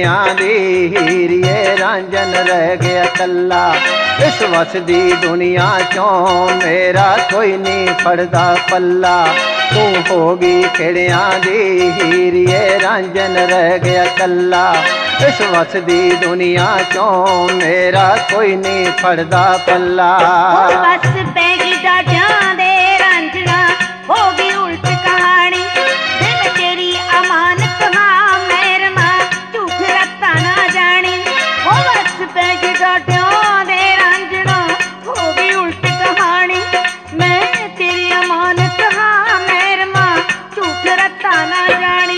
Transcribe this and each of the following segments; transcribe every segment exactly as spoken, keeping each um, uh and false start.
खिड़िया दी हीरिए रांझन रह गया कल्ला। इस वसदी दुनिया चों मेरा कोई नहीं फड़दा पल्ला। तू होगी खिड़िया दी हीरिए रांझन रह गया कल्ला। इस वसदी दुनिया चों मेरा कोई नहीं फड़दा पल्ला। बस पैगी डाडियां दे रांझना होगी उल्ट कहानी। दिन तेरी अमानत हाँ मेरे मां झूठ रत्ता ना जानी। ओ बस पैगी डाडियां दे रांझना होगी उल्ट कहानी। मैं तेरी अमानत हाँ मेरे मां झूठ रत्ता ना जानी।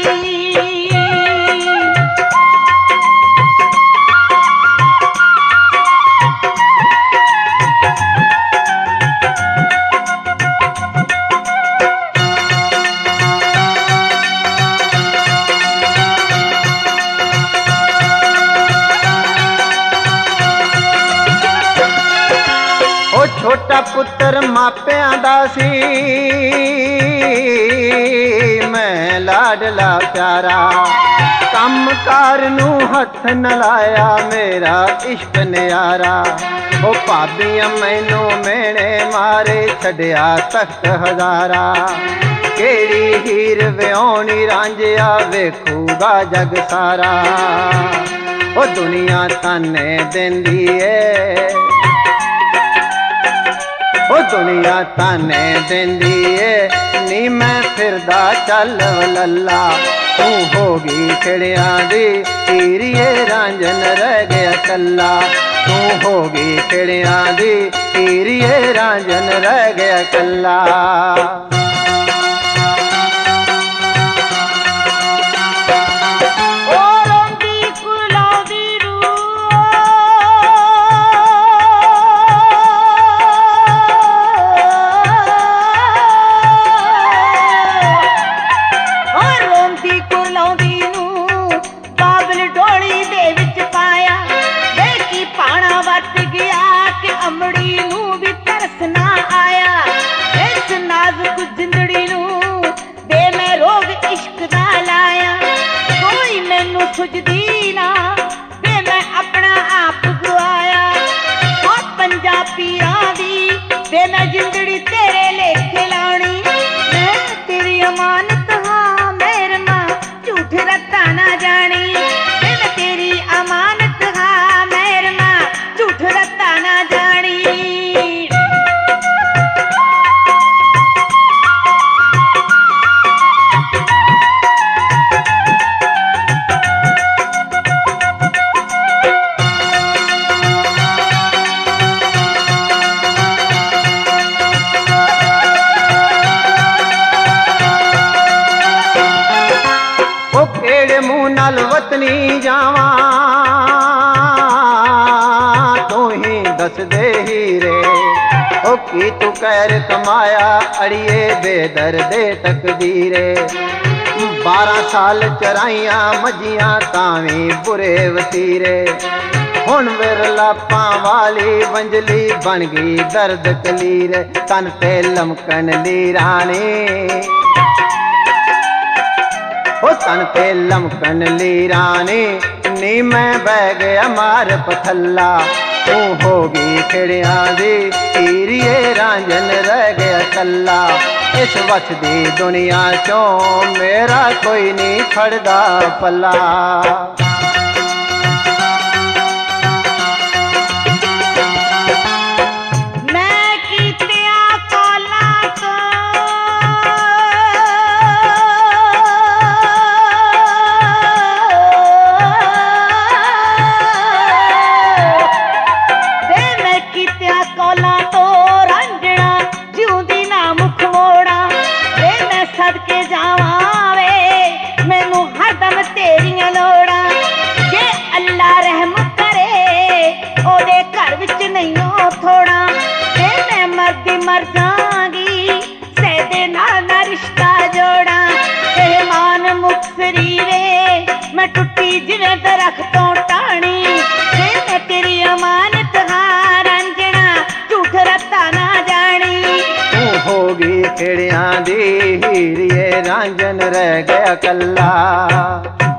छोटा पुत्र मापियां दा सी मैं लाडला प्यारा। कम कार नू हथ न लाया मेरा इश्क न्यारा। ओ भाबियां मैनू मेणे मारे छड़िया तख्त हजारा। केड़ी हीर व्योणी रांझिया वेखूगा जग सारा। ओ दुनिया ताने देंदी है ओ दुनिया ताने देंदी है नी मैं फिरदा चल वलल्ला। तू होगी खिड़िया दी हीरिए रांझन रह गया कल्ला। तू होगी खिड़िया दी हीरिए रांझन रह गया कल्ला। सुझदी ना वे मैं अपना आप गवाया। और पंजाबियां दी वे मैं जिंदड़ी तेरे लेखे लानी। मैं तेरी अमानत हाँ मेरे मां झूठ रत्ता ना जानी। मैं तेरी अमानत हाँ मेरे मां झूठ रत्ता ना जानी। नाल वतनी जावा तू ही दस दे हीरे। ओ की तू कैर कमाया अड़िए बेदर दे तकदीरे। बारह साल चराइया मजियां तावी बुरे वतीरे। हुण विरलापा वाली वंजली बन गई दर्द कलीरे। तन ते लमकन ली रानी ओ तन ते लमकन ली रानी। नी मैं बह गया मार पथल्ला। तू होगी खिड़िया दी हीरिए रांझन रह गया कल्ला। इस वसदी दुनिया चों मेरा कोई नहीं फड़दा पल्ला। सदके जावा वे मैनू हरदम तेरियां लोड़ा। जे अल्लाह रहम करे ओदे घर विच नहीं हो थोड़ा। जे मैं मरदी मर जांगी सैदे नाल ना रिश्ता जोड़ा। रहमान मुक्सरी वे मैं टुटी जिवें दरख्तों टाणी। जे मैं तेरी अमानत हां रंजना झूठ रत्ता ना जानी। तू होगी खिड़िया दी हीरिए रांझन रह गया कल्ला।